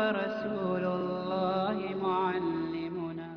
ورسول الله معلمنا.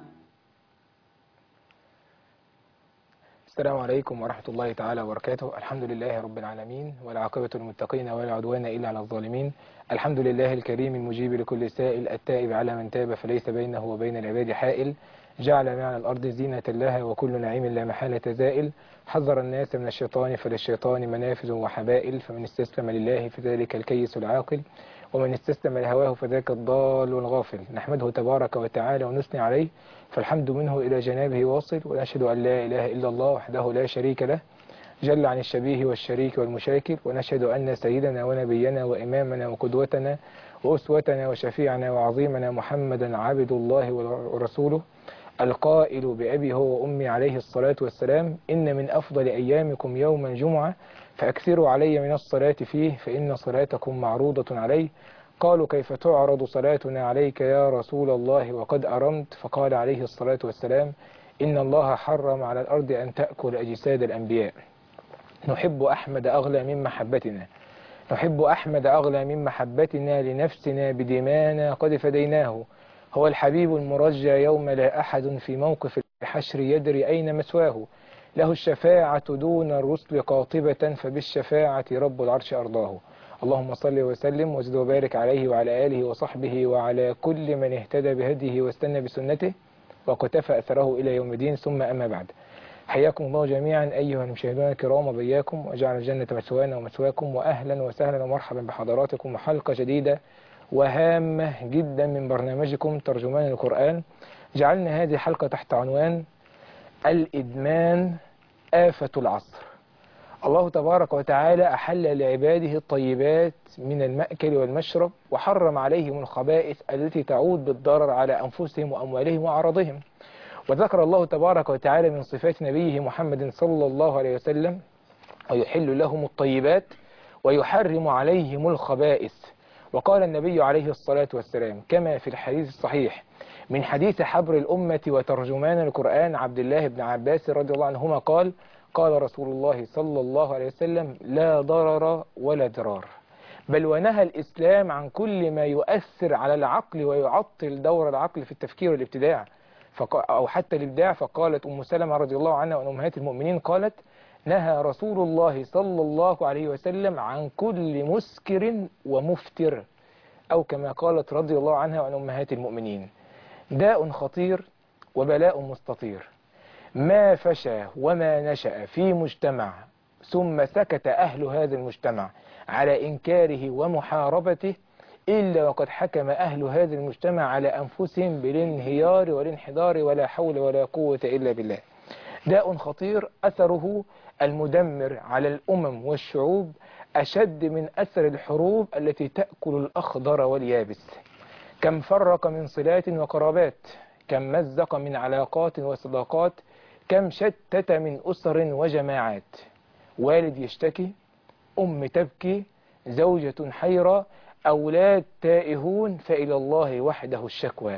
السلام عليكم ورحمة الله تعالى وبركاته. الحمد لله رب العالمين، والعاقبة للمتقين ولا عدوان إلا على الظالمين. الحمد لله الكريم المجيب لكل سائل، التائب على من تاب فليس بينه وبين العباد حائل. جعل معنى الأرض زينة لها وكل نعيم لا محالة زائل. حذر الناس من الشيطان فللشيطان منافذ وحبائل، فمن استسلم لله فذلك الكيس العاقل، ومن استسلم لهواه فذاك الضال الغافل. نحمده تبارك وتعالى ونثني عليه، فالحمد منه إلى جنابه واصل، ونشهد أن لا إله إلا الله وحده لا شريك له جل عن الشبيه والشريك والمشاكل، ونشهد أن سيدنا ونبينا وإمامنا وقدوتنا وأسوتنا وشفيعنا وعظيمنا محمدا عبد الله ورسوله، القائل بأبي هو وأمي عليه الصلاة والسلام: إن من أفضل أيامكم يوم الجمعة، فأكثروا علي من الصلاة فيه، فإن صلاتكم معروضة عليه. قالوا: كيف تعرض صلاتنا عليك يا رسول الله وقد أرمت؟ فقال عليه الصلاة والسلام: إن الله حرم على الأرض أن تأكل أجساد الأنبياء. نحب أحمد أغلى من محبتنا، نحب أحمد أغلى من محبتنا لنفسنا بدمانا قد فديناه. هو الحبيب المرجى يوم لا أحد في موقف الحشر يدري أين مسواه. له الشفاعة دون الرسل قاطبة، فبالشفاعة رب العرش أرضاه. اللهم صل وسلم وزد وبارك عليه وعلى آله وصحبه وعلى كل من اهتدى بهديه واستنى بسنته وقتفى أثره إلى يوم الدين، ثم أما بعد. حياكم الله جميعا أيها المشاهدون الكرام، وبياكم وجعل الجنة مثوانا ومثواكم، وأهلا وسهلا ومرحبا بحضراتكم وحلقة جديدة وهامة جدا من برنامجكم ترجمان القرآن. جعلنا هذه الحلقة تحت عنوان الإدمان آفة العصر. الله تبارك وتعالى أحل لعباده الطيبات من المأكل والمشرب، وحرم عليهم الخبائث التي تعود بالضرر على أنفسهم وأموالهم وأعراضهم. وذكر الله تبارك وتعالى من صفات نبيه محمد صلى الله عليه وسلم: ويحل لهم الطيبات ويحرم عليهم الخبائث. وقال النبي عليه الصلاة والسلام كما في الحديث الصحيح من حديث حبر الأمة وترجمان القرآن عبد الله بن عباس رضي الله عنهما قال: قال رسول الله صلى الله عليه وسلم: لا ضرر ولا ضرار. بل ونهى الإسلام عن كل ما يؤثر على العقل ويعطل دور العقل في التفكير والابتداع أو حتى الإبداع. فقالت أم سلمة رضي الله عنها وعن أمهات المؤمنين قالت: نهى رسول الله صلى الله عليه وسلم عن كل مسكر ومفتر، أو كما قالت رضي الله عنها وعن أمهات المؤمنين. داء خطير وبلاء مستطير، ما فشى وما نشأ في مجتمع ثم سكت أهل هذا المجتمع على إنكاره ومحاربته إلا وقد حكم أهل هذا المجتمع على أنفسهم بالانهيار والانحدار، ولا حول ولا قوة إلا بالله. داء خطير أثره المدمر على الأمم والشعوب أشد من أثر الحروب التي تأكل الأخضر واليابس. كم فرق من صلات وقرابات، كم مزق من علاقات وصداقات، كم شتت من أسر وجماعات. والد يشتكي، أم تبكي، زوجة حيرة، أولاد تائهون، فإلى الله وحده الشكوى.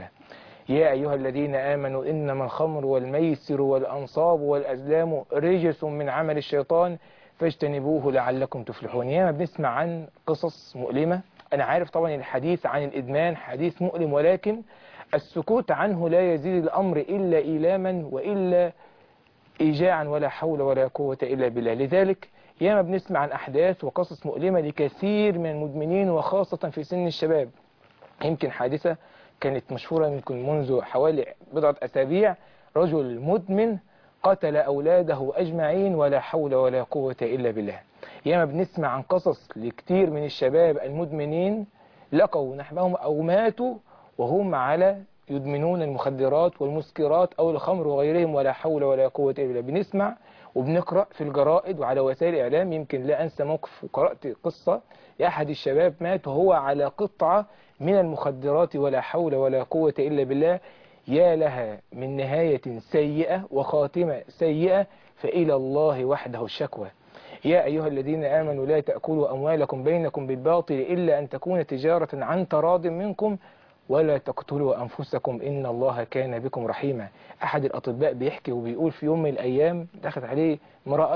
يا أيها الذين آمنوا إنما الخمر والميسر والأنصاب والأزلام رجس من عمل الشيطان فاجتنبوه لعلكم تفلحون. ياما بنسمع عن قصص مؤلمة. أنا عارف طبعا الحديث عن الإدمان حديث مؤلم، ولكن السكوت عنه لا يزيد الأمر إلا إيلاما وإلا إيجاعا، ولا حول ولا قوة إلا بالله. لذلك ياما بنسمع عن أحداث وقصص مؤلمة لكثير من المدمنين وخاصة في سن الشباب. يمكن حادثة كانت مشهورة يمكن منذ حوالي بضعة أسابيع، رجل مدمن قتل أولاده أجمعين، ولا حول ولا قوة إلا بالله. ياما بنسمع عن قصص لكثير من الشباب المدمنين لقوا نحبهم أو ماتوا وهم على يدمنون المخدرات والمسكرات أو الخمر وغيرهم، ولا حول ولا قوة إلا بالله. بنسمع وبنقرأ في الجرائد وعلى وسائل الإعلام. يمكن لا أنسى موقف، وقرأت قصة لأحد الشباب مات وهو على قطعة من المخدرات، ولا حول ولا قوة إلا بالله. يا لها من نهاية سيئة وخاتمة سيئة، فإلى الله وحده الشكوى. يا أيها الذين آمنوا لا تأكلوا أموالكم بينكم بالباطل إلا أن تكون تجارة عن تراض منكم ولا تقتلوا أنفسكم إن الله كان بكم رحيما. أحد الأطباء بيحكي وبيقول في يوم من الأيام دخلت عليه امرأة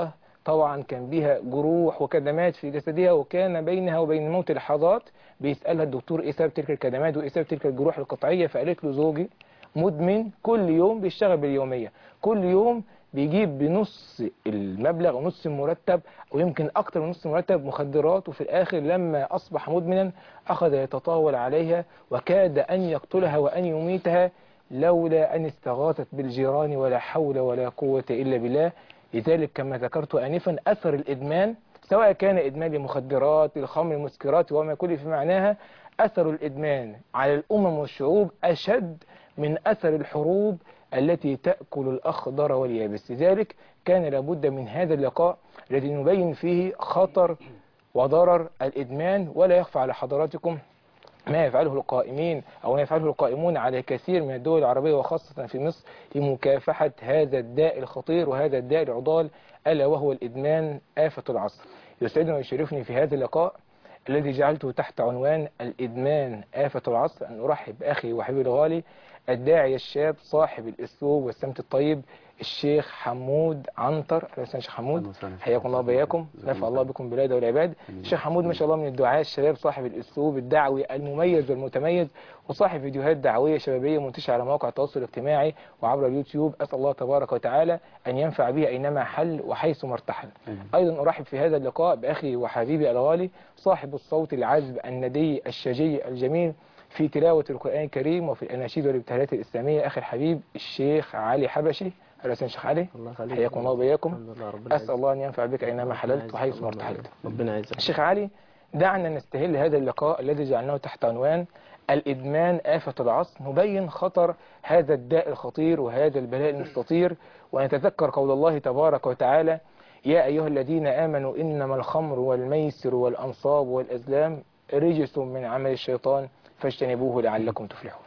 طبعا كان بيها جروح وكدمات في جسدها، وكان بينها وبين الموت لحظات. بيسألها الدكتور ايه سبب تلك الكدمات وايه سبب تلك الجروح القطعية، فقالت له زوجي مدمن، كل يوم بيشتغل باليومية، كل يوم بيجيب بنص المبلغ ونص المرتب ويمكن أكتر من نص المرتب مخدرات، وفي الآخر لما أصبح مدمنا أخذ يتطاول عليها وكاد أن يقتلها وأن يميتها لولا أن استغاثت بالجيران، ولا حول ولا قوة إلا بالله. لذلك كما ذكرت آنفا أثر الإدمان، سواء كان إدمان لمخدرات للخمر المسكرات وما كل في معناها، أثر الإدمان على الأمم والشعوب أشد من أثر الحروب التي تأكل الأخضر واليابس. لذلك كان لابد من هذا اللقاء الذي نبين فيه خطر وضرر الإدمان. ولا يخفى على حضراتكم ما يفعله القائمين أو ما يفعله القائمون على كثير من الدول العربية وخاصة في مصر لمكافحة هذا الداء الخطير وهذا الداء العضال، ألا وهو الإدمان آفة العصر. يسعدني ويشرفني في هذا اللقاء الذي جعلته تحت عنوان الإدمان آفة العصر أن أرحب بأخي وحبيبي الغالي الداعية الشاب صاحب الأسلوب والسمت الطيب الشيخ حمود عنتر. شيخ حمود حياكم الله وبياكم، نفع الله بكم بلاد والعباد. الشيخ حمود ما شاء الله من الدعاة الشباب صاحب الأسلوب الدعوي المميز والمتميز، وصاحب فيديوهات دعوية شبابية منتشرة على مواقع التواصل الاجتماعي وعبر اليوتيوب. أسأل الله تبارك وتعالى أن ينفع به أينما حل وحيث مرتحل. أيضا أرحب في هذا اللقاء بأخي وحبيبي الغالي صاحب الصوت العذب الندي الشجي الجميل في تلاوة القرآن الكريم وفي الأناشيد والابتهالات الإسلامية، أخي الحبيب الشيخ علي حبشي. أهلا وسهلا شيخ علي، حياكم الله وبياكم. أسأل الله أن ينفع بك أينما حللت وحيث ما ارتحلت. ربنا يعزك. الشيخ علي، دعنا نستهل هذا اللقاء الذي جعلناه تحت عنوان الإدمان آفة العصر، نبين خطر هذا الداء الخطير وهذا البلاء المستطير، ونتذكر قول الله تبارك وتعالى: يا أيها الذين آمنوا إنما الخمر والميسر والأنصاب والأزلام رجس من عمل الشيطان فاجتنبوه لعلكم تفلحون.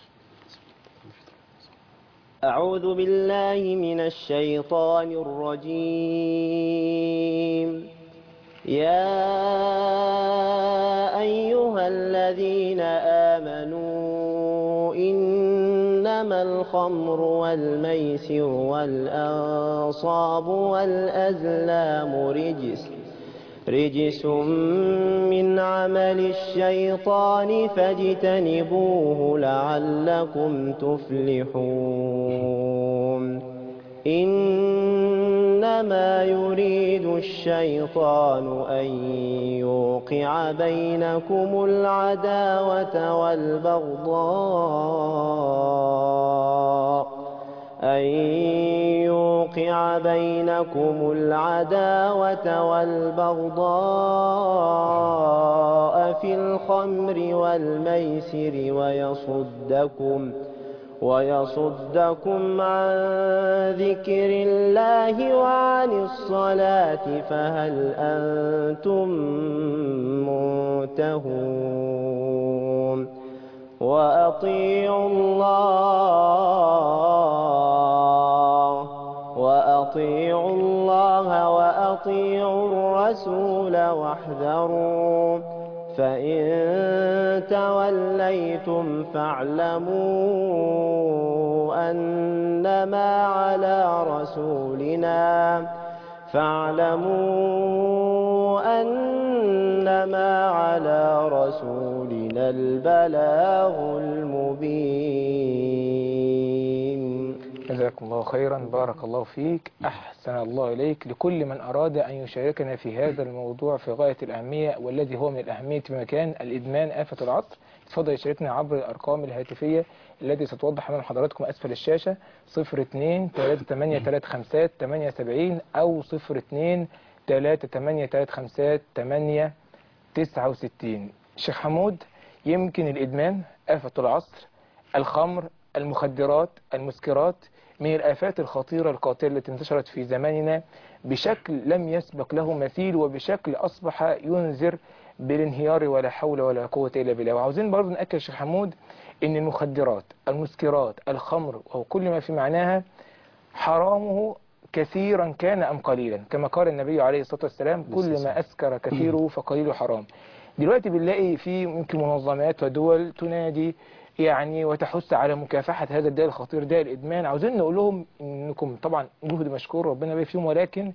أعوذ بالله من الشيطان الرجيم. يا أيها الذين آمنوا إنما الخمر والميسر والأنصاب والأزلام رجس من عمل الشيطان فاجتنبوه لعلكم تفلحون. إنما يريد الشيطان أن يوقع بينكم العداوة والبغضاء في الخمر والميسر ويصدكم عن ذكر الله وعن الصلاة فهل أنتم منتهون. وأطيعوا الله وأطيعوا الرسول واحذروا، فإن توليتم فاعلموا أنما على رسولنا البلاغ المبين. جزاكم الله خيرا، بارك الله فيك، أحسن الله إليك. لكل من أراد أن يشاركنا في هذا الموضوع في غاية الأهمية والذي هو من الأهمية بمكان، الإدمان آفة العصر، تفضل يشاركنا عبر الأرقام الهاتفية التي ستوضح أمام حضراتكم أسفل الشاشة: 02-3835-870 أو 02-3835-869. شيخ حمود، يمكن الإدمان آفة العصر، الخمر، المخدرات، المسكرات، من الآفات الخطيرة القاتلة التي انتشرت في زماننا بشكل لم يسبق له مثيل، وبشكل أصبح ينذر بالانهيار ولا حول ولا قوة إلا بالله. وعاوزين برضو نأكد يا شيخ حمود إن المخدرات، المسكرات، الخمر وكل ما في معناها حرامه كثيرا كان أم قليلا، كما قال النبي عليه الصلاة والسلام: كل ما أسكر كثيره فقليله حرام. دلوقتي بنلاقي في يمكن منظمات ودول تنادي يعني وتحث على مكافحة هذا الداء الخطير، داء الإدمان. عاوزين نقول لهم إنكم طبعا جهد مشكور ربنا يبارك فيهم، ولكن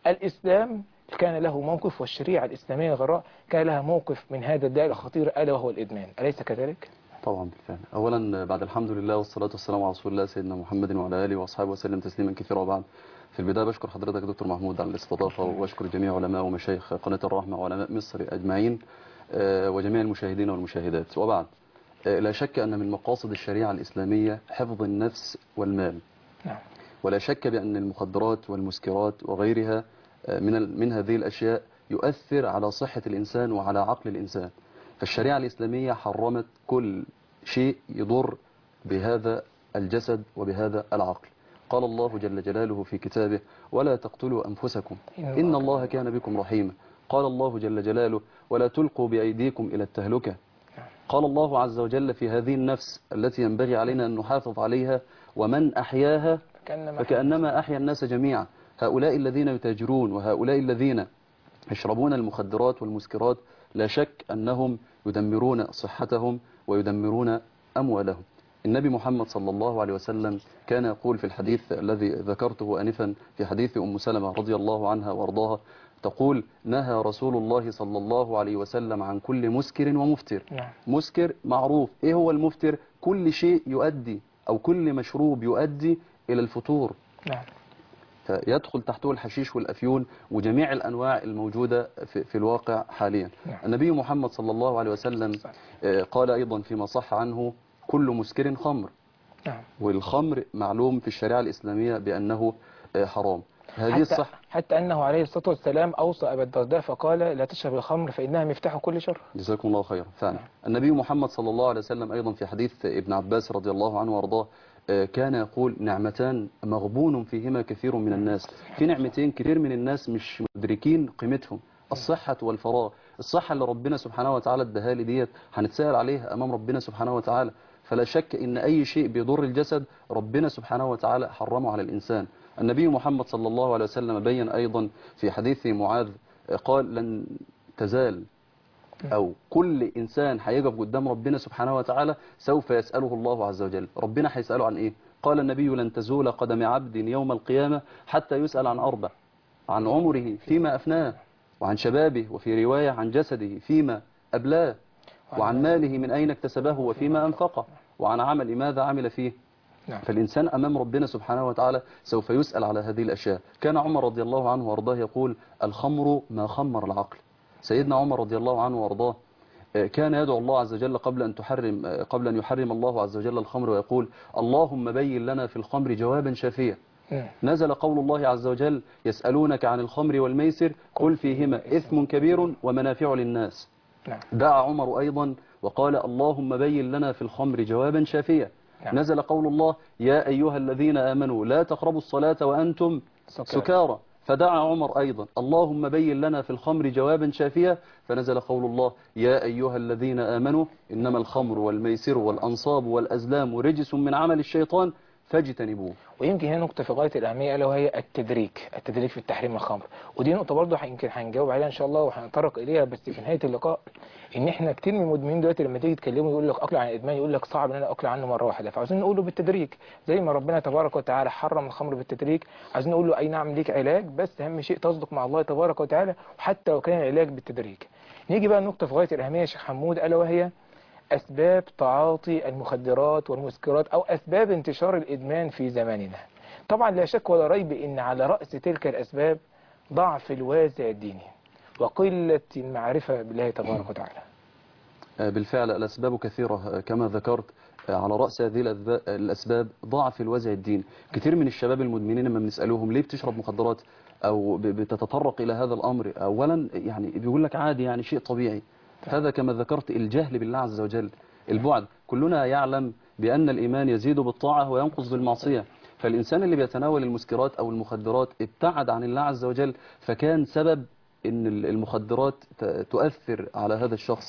الإسلام كان له موقف، والشريعة الإسلامية الغراء كان لها موقف من هذا الداء الخطير ألا وهو الإدمان، أليس كذلك؟ طبعا بالفعل. أولا بعد الحمد لله والصلاة والسلام على رسول الله سيدنا محمد وعلى آله وأصحابه وسلم تسليما كثيرا. وبعد، في البداية بشكر حضرتك دكتور محمود على الاستضافة، وأشكر جميع علماء ومشايخ قناة الرحمة وعلماء مصر أجمعين، وجميع المشاهدين والمشاهدات. وبعد، لا شك أن من مقاصد الشريعة الإسلامية حفظ النفس والمال. نعم. ولا شك بأن المخدرات والمسكرات وغيرها من هذه الأشياء يؤثر على صحة الإنسان وعلى عقل الإنسان. فالشريعة الإسلامية حرمت كل شيء يضر بهذا الجسد وبهذا العقل. قال الله جل جلاله في كتابه: ولا تقتلوا أنفسكم إن الله كان بكم رحيما. قال الله جل جلاله: ولا تلقوا بأيديكم إلى التهلكة. قال الله عز وجل في هذه النفس التي ينبغي علينا أن نحافظ عليها: ومن أحياها فكأنما أحيا الناس جميعا. هؤلاء الذين يتاجرون وهؤلاء الذين يشربون المخدرات والمسكرات لا شك أنهم يدمرون صحتهم ويدمرون أموالهم. النبي محمد صلى الله عليه وسلم كان يقول في الحديث الذي ذكرته آنفا، في حديث أم سلمة رضي الله عنها وارضاها، تقول: نهى رسول الله صلى الله عليه وسلم عن كل مسكر ومفتر. مسكر معروف، إيه هو المفتر؟ كل شيء يؤدي أو كل مشروب يؤدي إلى الفتور. فيدخل تحته الحشيش والأفيون وجميع الأنواع الموجودة في الواقع حاليا. النبي محمد صلى الله عليه وسلم قال أيضا فيما صح عنه: كل مسكر خمر. والخمر معلوم في الشريعة الإسلامية بأنه حرام. هذه الصح حتى أنه عليه الصلاة والسلام أوصى أبا الدرداء فقال: لا تشرب الخمر فإنها مفتاح كل شر. جزاكم الله خيرا. فعلا النبي محمد صلى الله عليه وسلم أيضا في حديث ابن عباس رضي الله عنه وارضاه كان يقول: نعمتان مغبون فيهما كثير من الناس. في نعمتين كثير من الناس مش مدركين قيمتهم: الصحة والفراغ. الصحة اللي ربنا سبحانه وتعالى اداها لي ديت هنتسأل عليها أمام ربنا سبحانه وتعالى. فلا شك إن أي شيء بيضر الجسد ربنا سبحانه وتعالى حرمه على الإنسان. النبي محمد صلى الله عليه وسلم بين أيضا في حديث معاذ قال: لن تزال أو كل إنسان هيقف قدام ربنا سبحانه وتعالى سوف يسأله الله عز وجل. ربنا هيسأله عن إيه؟ قال النبي: لن تزول قدم عبد يوم القيامة حتى يسأل عن أربع: عن عمره فيما أفناه، وعن شبابه، وفي رواية عن جسده فيما أبلاه، وعن ماله من أين اكتسبه وفيما أنفقه، وعن عمل ماذا عمل فيه. فالإنسان أمام ربنا سبحانه وتعالى سوف يسأل على هذه الأشياء. كان عمر رضي الله عنه وارضاه يقول: الخمر ما خمر العقل. سيدنا عمر رضي الله عنه وارضاه كان يدعو الله عز وجل قبل أن يحرم الله عز وجل الخمر، ويقول: اللهم بين لنا في الخمر جوابا شافيا. نزل قول الله عز وجل: يسألونك عن الخمر والميسر قل فيهما إثم كبير ومنافع للناس. دعا عمر أيضا وقال: اللهم بين لنا في الخمر جوابا شافيا. نزل قول الله: يا أيها الذين آمنوا لا تقربوا الصلاة وأنتم سكارى. فدعا عمر أيضا: اللهم بين لنا في الخمر جوابا شافيا. فنزل قول الله: يا أيها الذين آمنوا إنما الخمر والميسر والأنصاب والأزلام رجس من عمل الشيطان فاجتنبوه. ويمكن هنا نقطة في غاية الأهمية ألا وهي التدريج في التحريم الخمر، ودي نقطة برضه يمكن هنجاوب عليها إن شاء الله وهنتطرق إليها بس في نهاية اللقاء. إن إحنا كتير من المدمنين دلوقتي لما تيجي تكلمه يقول لك أقلع عن الإدمان، يقول لك صعب إن أنا أقلع عنه مرة واحدة، فعاوزين نقول له بالتدريج زي ما ربنا تبارك وتعالى حرم الخمر بالتدريج. عايزين نقول له أي نعم ليك علاج، بس أهم شيء تصدق مع الله تبارك وتعالى، وحتى لو كان العلاج بالتدريج. نيجي بقى النقطة في غاية الأهمية يا شيخ حمود ألا وهي أسباب تعاطي المخدرات والمسكرات أو أسباب انتشار الإدمان في زماننا. طبعا لا شك ولا ريب إن على رأس تلك الأسباب ضعف الوازع الديني وقلة المعرفة بالله تبارك وتعالى. بالفعل الأسباب كثيرة كما ذكرت. على رأس هذه الأسباب ضعف الوازع الديني. كثير من الشباب المدمنين لما بنسألوهم ليه بتشرب مخدرات أو بتتطرق إلى هذا الأمر، أولا يعني بيقول لك عادي، يعني شيء طبيعي. هذا كما ذكرت الجهل بالله عز وجل، البعد. كلنا يعلم بأن الإيمان يزيد بالطاعة وينقص بالمعصية. فالإنسان اللي بيتناول المسكرات أو المخدرات ابتعد عن الله عز وجل، فكان سبب أن المخدرات تؤثر على هذا الشخص.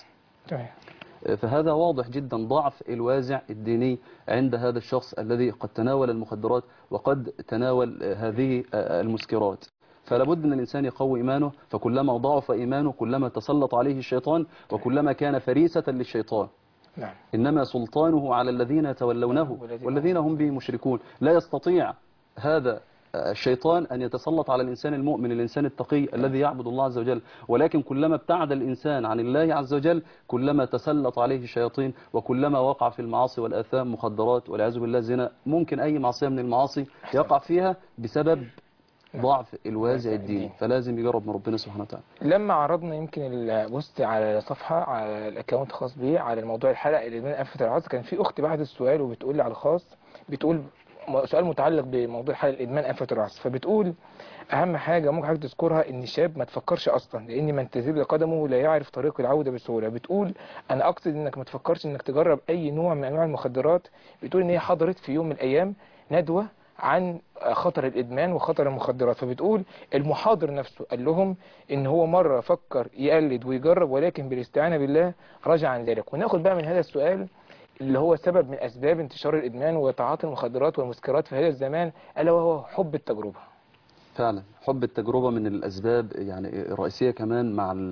فهذا واضح جدا ضعف الوازع الديني عند هذا الشخص الذي قد تناول المخدرات وقد تناول هذه المسكرات. فلا بد أن الإنسان يقوي إيمانه، فكلما ضعف إيمانه كلما تسلط عليه الشيطان وكلما كان فريسة للشيطان. إنما سلطانه على الذين يتولونه والذين هم به مشركون. لا يستطيع هذا الشيطان أن يتسلط على الإنسان المؤمن، الإنسان التقي الذي يعبد الله عز وجل، ولكن كلما ابتعد الإنسان عن الله عز وجل كلما تسلط عليه الشياطين، وكلما وقع في المعاصي والآثام، مخدرات والعياذ بالله، زنا، ممكن أي معصية من المعاصي يقع فيها بسبب ضعف الوازع الديني. فلازم يجرب من ربنا سبحانه وتعالى. لما عرضنا يمكن البوست على صفحة على الاكونت الخاص بيه على الموضوع الحلقة الإدمان آفة العصر، كان في أخت بعد السؤال وبتقول لي على الخاص، بتقول سؤال متعلق بموضوع الحلقة الإدمان آفة العصر، فبتقول أهم حاجة ممكن حضرتك تذكرها إن الشاب ما تفكرش أصلا، لأن من تزل قدمه لا يعرف طريق العودة بسهولة. بتقول أنا أقصد إنك ما تفكرش إنك تجرب أي نوع من أنواع المخدرات. بتقول إن هي حضرت في يوم من الأيام ندوة عن خطر الإدمان وخطر المخدرات، فبتقول المحاضر نفسه قال لهم إن هو مرة فكر يقلد ويجرب، ولكن بالاستعانة بالله رجع عن ذلك. وناخد بقى من هذا السؤال اللي هو سبب من أسباب انتشار الإدمان وتعاطي المخدرات والمسكرات في هذا الزمان، ألا وهو حب التجربة. فعلا حب التجربة من الأسباب يعني الرئيسية، كمان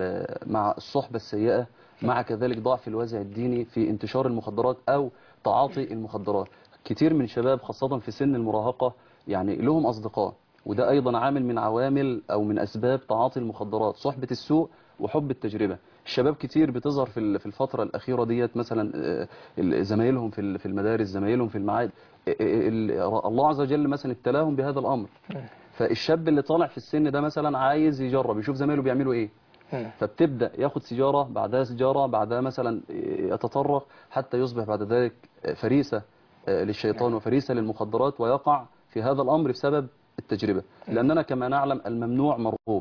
مع الصحبة السيئة، مع كذلك ضعف الوازع الديني في انتشار المخدرات أو تعاطي المخدرات. كتير من شباب خاصة في سن المراهقة يعني لهم أصدقاء، وده أيضا عامل من عوامل أو من أسباب تعاطي المخدرات، صحبة السوء وحب التجربة. الشباب كتير بتظهر في الفترة الأخيرة ديت مثلا زمايلهم في المدارس، زمايلهم في المعاهد، الله عز وجل مثلا ابتلاهم بهذا الأمر. فالشاب اللي طالع في السن ده مثلا عايز يجرب يشوف زمايله بيعملوا ايه، فبتبدأ ياخد سيجارة بعدها سيجارة بعدها مثلا يتطرق حتى يصبح بعد ذلك فريسة للشيطان وفريسة للمخدرات، ويقع في هذا الأمر بسبب التجربة. لأننا كما نعلم الممنوع مرغوب.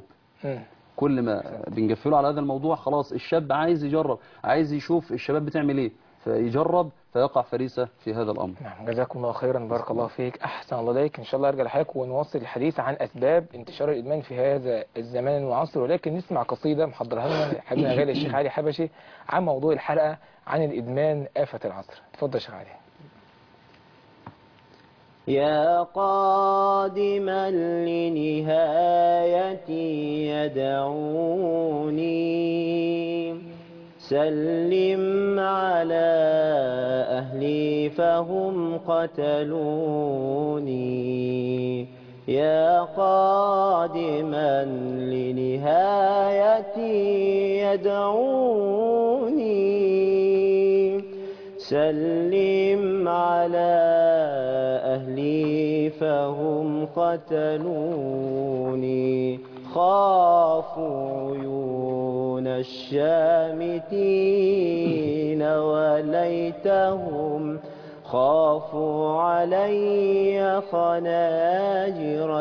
كل ما بنقفله على هذا الموضوع خلاص الشاب عايز يجرب، عايز يشوف الشباب بتعمل ايه، فيجرب فيقع فريسة في هذا الأمر. نعم، جزاكم الله خيرا، بارك الله فيك، أحسن الله إليك. إن شاء الله أرجع لحضرتك ونواصل الحديث عن أسباب انتشار الإدمان في هذا الزمان المعاصر، ولكن نسمع قصيدة محضرها لنا حبيبنا غالي الشيخ علي حبشي عن موضوع الحلقة عن الإدمان آفة العصر. اتفضل يا شيخ علي. يا قادما لنهايتي يدعوني، سلم على أهلي فهم قتلوني. يا قادما لنهايتي يدعوني، سلم على أهلي فهم قتلوني. خافوا عيون الشامتين وليتهم خافوا علي خناجر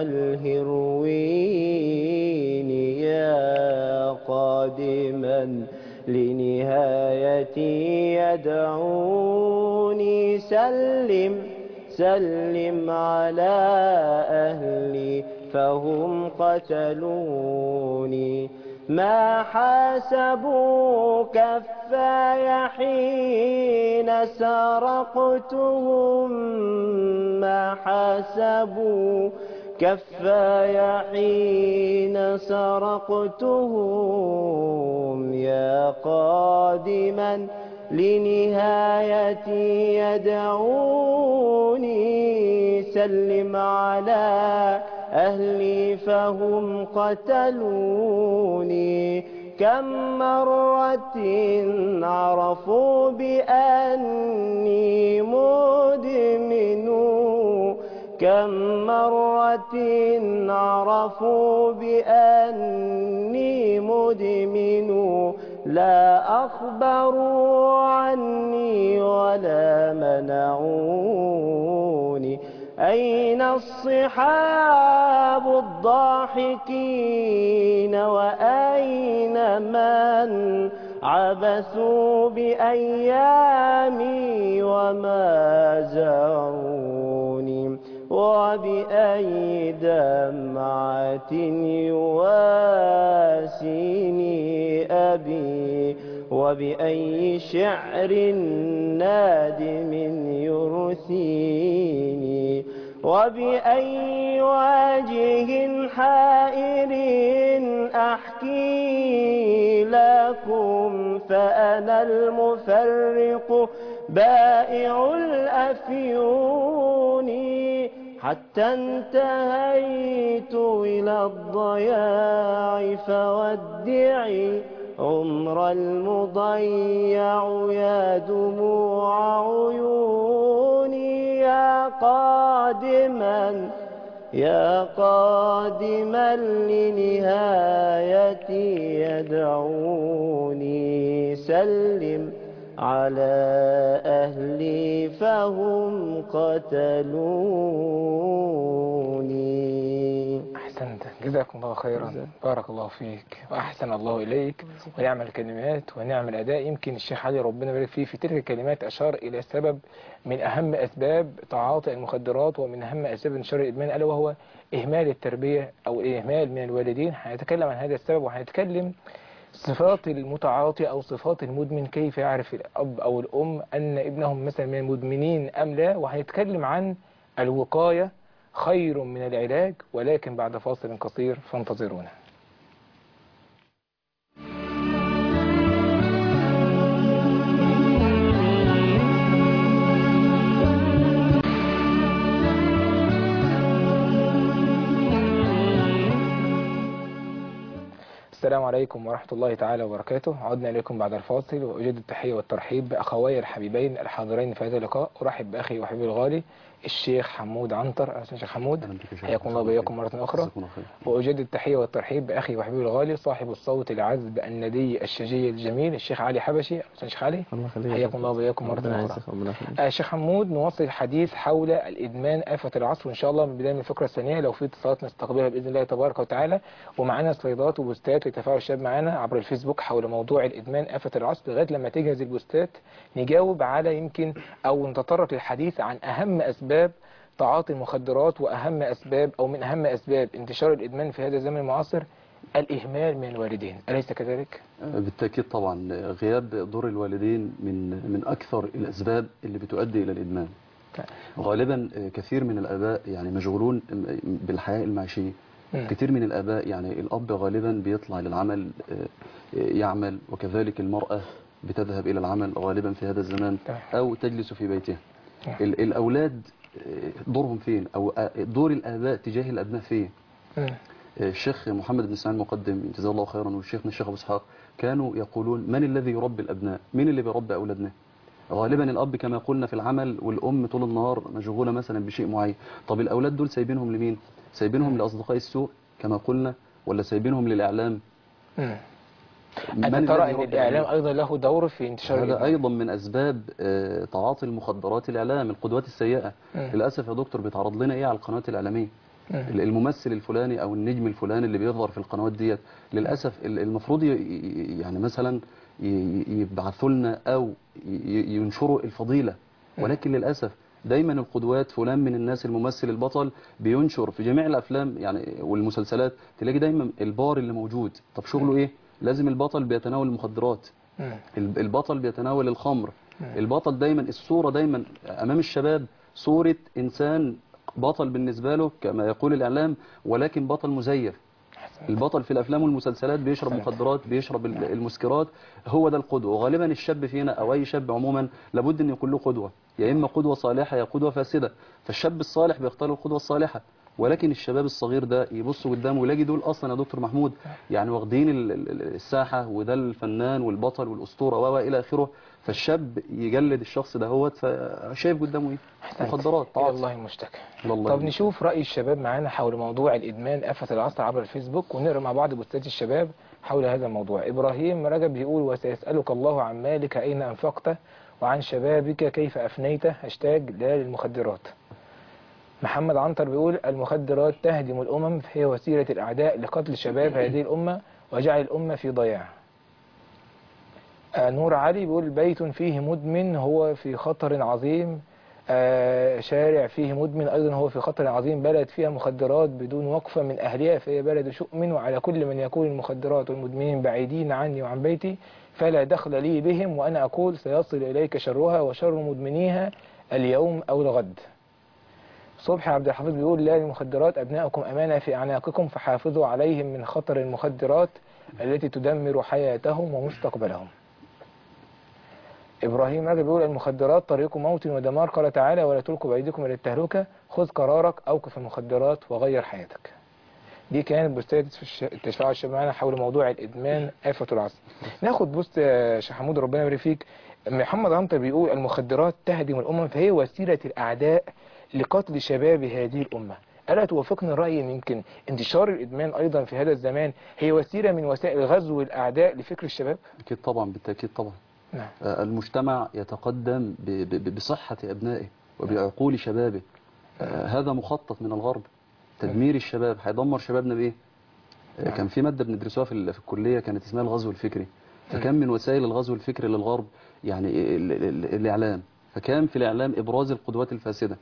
الهروين. يا قادما لنهايتي يدعوني، سلم على أهلي فهم قتلوني. ما حاسبوا كفاي حين سرقتهم، ما حاسبوا كفاي حين سرقتهم. يا قادما لنهايتي يدعوني، سلم على أهلي فهم قتلوني. كم مرة عرفوا بأني مدمن، كم مرة عرفوا بأني مدمن، لا أخبروا عني ولا منعوني. أين الصحاب الضاحكين وأين من عبثوا بأيامي وما زاروني؟ وبأي دمعة يواسيني أبي، وبأي شعر نادم يرثيني، وبأي وجه حائر أحكي لكم. فأنا المفرق بائع الأفيون، حتى انتهيت إلى الضياع فودعي عمر المضيع يا دموع عيوني يا قادما لنهايتي يدعوني سلم على أهلي فهم قتلوني. أحسنت، جزاكم الله خيرا، بارك الله فيك وأحسن الله إليك، ونعم الكلمات ونعم الأداء. يمكن الشيخ علي ربنا يبارك فيه في تلك الكلمات أشار إلى سبب من أهم أسباب تعاطي المخدرات ومن أهم أسباب انتشار الإدمان، ألا وهو إهمال التربية أو الإهمال من الوالدين. هنتكلم عن هذا السبب، وهنتكلم صفات المتعاطي أو صفات المدمن، كيف يعرف الأب أو الأم أن ابنهم مثلا من المدمنين أم لا. وهنتكلم عن الوقاية خير من العلاج، ولكن بعد فاصل قصير فانتظرونا. السلام عليكم ورحمة الله تعالى وبركاته. عدنا إليكم بعد الفاصل، وأجد التحية والترحيب بأخوي الحبيبين الحاضرين في هذا اللقاء. أرحب بأخي وحبيبي الغالي الشيخ حمود عنتر. أهلا شيخ حمود، حياكم الله وبياكم مرة أخرى. وأجد التحية والترحيب بأخي وحبيبي الغالي صاحب الصوت العذب الندي الشجي الجميل الشيخ علي حبشي. أهلا شيخ علي، حياكم الله وبياكم مرة أخرى. شيخ حمود، نواصل الحديث حول الإدمان آفة العصر، وإن شاء الله من بداية من الفقرة الثانية لو في اتصالات نستقبلها بإذن الله تبارك وتعالى. ومعنا سلايدات وبوستات لتفاعل الشباب معنا عبر الفيسبوك حول موضوع الإدمان آفة العصر. لغاية لما تجهز البوستات نجاوب على يمكن أو نتطرق للحديث عن أهم أسباب تعاطي المخدرات، وأهم أسباب أو من أهم أسباب انتشار الإدمان في هذا الزمن المعاصر الإهمال من الوالدين، أليس كذلك؟ بالتأكيد طبعا، غياب دور الوالدين من أكثر الأسباب اللي بتؤدي إلى الإدمان. غالبا كثير من الآباء يعني مشغولون بالحياة المعيشية. كثير من الآباء يعني الأب غالبا بيطلع للعمل يعمل، وكذلك المرأة بتذهب إلى العمل غالبا في هذا الزمان أو تجلس في بيتها. الأولاد دورهم فين، أو دور الآباء تجاه الأبناء فين؟ الشيخ محمد بن سعيد المقدم جزاه الله خيرا والشيخنا الشيخ أبو إسحاق كانوا يقولون: من الذي يربي الأبناء؟ مين اللي بيربي أولادنا؟ غالبا الأب كما قلنا في العمل، والأم طول النهار مشغولة مثلا بشيء معين. طب الأولاد دول سايبينهم لمين؟ سايبينهم لأصدقاء السوء كما قلنا، ولا سايبينهم للإعلام؟ أنت ترى أن الإعلام أيضا له دور في انتشار هذا أيضا من أسباب تعاطي المخدرات الإعلام، القدوات السيئة. للأسف يا دكتور بيتعرض لنا إيه على القنوات الإعلامية؟ الممثل الفلاني أو النجم الفلاني اللي بيظهر في القنوات ديت، للأسف المفروض يعني مثلا يبعثوا لنا أو ينشروا الفضيلة، ولكن للأسف دايما القدوات فلان من الناس الممثل البطل بينشر في جميع الأفلام يعني والمسلسلات، تلاقي دايما البار اللي موجود. طب شغله إيه؟ لازم البطل بيتناول المخدرات، البطل بيتناول الخمر، البطل دايما الصورة دايما أمام الشباب صورة إنسان بطل بالنسبة له كما يقول الإعلام، ولكن بطل مزيف. البطل في الأفلام والمسلسلات بيشرب مخدرات، بيشرب المسكرات، هو ده القدوة. وغالبا الشاب فينا أو أي شاب عموما لابد أن يكون له قدوة، يا إما قدوة صالحة يا قدوة فاسدة. فالشاب الصالح بيختار القدوة الصالحة، ولكن الشباب الصغير ده يبص قدامه ويلاقي دول أصلا يا دكتور محمود يعني واخدين الساحة، وده الفنان والبطل والأسطورة وإلى آخره. فالشاب يجلد الشخص ده هوت، فشايف قدامه إيه؟ مخدرات. الله المشتكى. طب نشوف رأي الشباب معانا حول موضوع الإدمان آفة العصر عبر الفيسبوك، ونقرأ مع بعض بوستات الشباب حول هذا الموضوع. إبراهيم رجب بيقول: وسيسألك الله عن مالك أين أنفقته وعن شبابك كيف أفنيته، هاشتاج لا للمخدرات. محمد عنتر بيقول: المخدرات تهدم الأمم، فهي وسيلة الأعداء لقتل شباب هذه الأمة وجعل الأمة في ضياع. نور علي بيقول: بيت فيه مدمن هو في خطر عظيم، شارع فيه مدمن أيضا هو في خطر عظيم، بلد فيها مخدرات بدون وقفة من أهلها فهي بلد شؤم، وعلى كل من يكون المخدرات والمدمنين بعيدين عني وعن بيتي فلا دخل لي بهم، وأنا أقول سيصل إليك شرها وشر مدمنيها اليوم أو الغد. صبحي عبد الحفيظ بيقول: لا للمخدرات، أبناءكم أمانة في أعناقكم فحافظوا عليهم من خطر المخدرات التي تدمر حياتهم ومستقبلهم. إبراهيم راجل بيقول المخدرات طريق موت ودمار، قال تعالى ولا تلقوا بأيديكم إلى التهلكة، خذ قرارك أوقف المخدرات وغير حياتك. دي كانت بوستات التشفيع الشباب معانا حول موضوع الإدمان آفة العصر. ناخد بوست شيخ حمود ربنا يبارك فيك. محمد عنتر بيقول المخدرات تهدم الأمم فهي وسيلة الأعداء لقتل شباب هذه الأمة. ألا توافقني الرأي إن يمكن انتشار الإدمان أيضا في هذا الزمان هي وسيلة من وسائل غزو الأعداء لفكر الشباب؟ أكيد طبعا، بالتأكيد طبعا. نعم. المجتمع يتقدم بصحة أبنائه وبعقول شبابه. هذا مخطط من الغرب، تدمير الشباب. هيدمر شبابنا بإيه؟ كان في مادة بندرسوها في الكلية كانت اسمها الغزو الفكري. فكان من وسائل الغزو الفكري للغرب يعني الإعلام. فكان في الإعلام إبراز القدوات الفاسدة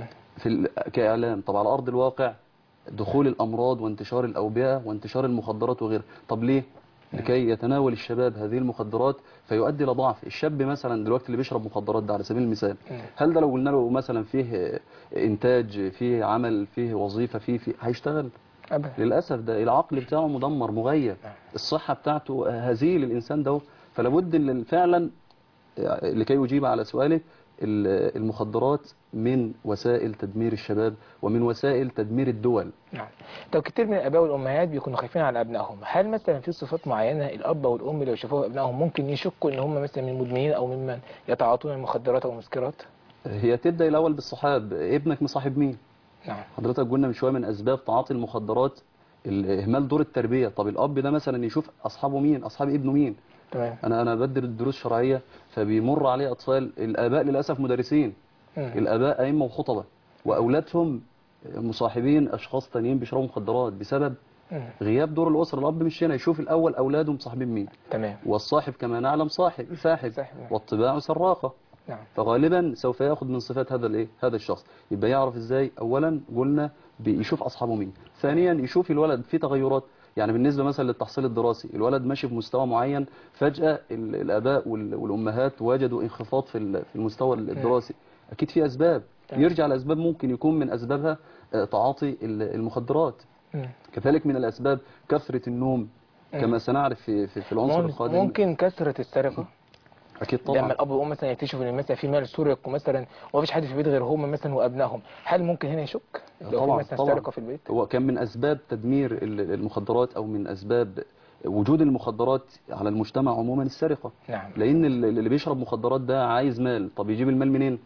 كإعلام. طب على أرض الواقع دخول الأمراض وانتشار الأوبئة وانتشار المخدرات وغيرها. طب ليه؟ لكي يتناول الشباب هذه المخدرات فيؤدي إلى ضعف الشاب. مثلا دلوقتي اللي بيشرب مخدرات ده على سبيل المثال، هل ده لو قلنا له مثلا فيه إنتاج، فيه عمل، فيه وظيفة، فيه هيشتغل؟ أبدا. للأسف ده العقل بتاعه مدمر مغير، الصحة بتاعته هزيل الإنسان ده. فلابد فعلا لكي يجيب على سؤالك المخدرات من وسائل تدمير الشباب ومن وسائل تدمير الدول. نعم. طب كتير من الآباء والأمهات بيكونوا خايفين على أبنائهم. هل مثلا في صفات معينة الأب والأم لو شافوها أبنائهم ممكن يشكوا إن هم مثلا من مدمنين أو ممن يتعاطون المخدرات أو المسكرات؟ هي تبدأ الأول بالصحاب. ابنك مصاحب مين؟ نعم. حضرتك قلنا من شوية من أسباب تعاطي المخدرات إهمال دور التربية. طب الأب ده مثلا يشوف أصحابه مين، أصحاب ابنه مين. تمام. أنا بدر دروس شرعية فبيمر عليه أطفال الآباء للأسف مدرسين، الآباء أئمة وخطبة، وأولادهم مصاحبين أشخاص تانيين بيشربوا مخدرات بسبب غياب دور الأسرة. الأب مش هنا يشوف الأول أولاده مصاحبين مين. تمام. والصاحب كما نعلم ساحب والطباع سراقة. نعم. فغالبا سوف يأخذ من صفات هذا الشخص. يبقى يعرف إزاي؟ أولا قلنا بيشوف أصحابه مين. ثانيا يشوف الولد في تغيرات. يعني بالنسبة مثلا للتحصيل الدراسي، الولد ماشي في مستوى معين، فجأة الآباء والأمهات وجدوا انخفاض في المستوى الدراسي. أكيد في أسباب. يرجع لأسباب ممكن يكون من أسبابها تعاطي المخدرات. كذلك من الأسباب كثرة النوم كما سنعرف في العنصر القادم. ممكن كثرة السرقة. أكيد طبعا. لما الأب والأم مثلا يكتشفوا إن مثلا في مال سرق مثلا ومفيش حد في البيت غير هم مثلا وأبنائهم، هل ممكن هنا يشك لو طبعا في مثلا سرقة في البيت؟ هو كان من أسباب تدمير المخدرات أو من أسباب وجود المخدرات على المجتمع عموما السرقة. نعم. لأن اللي بيشرب مخدرات ده عايز مال. طب يجيب المال منين؟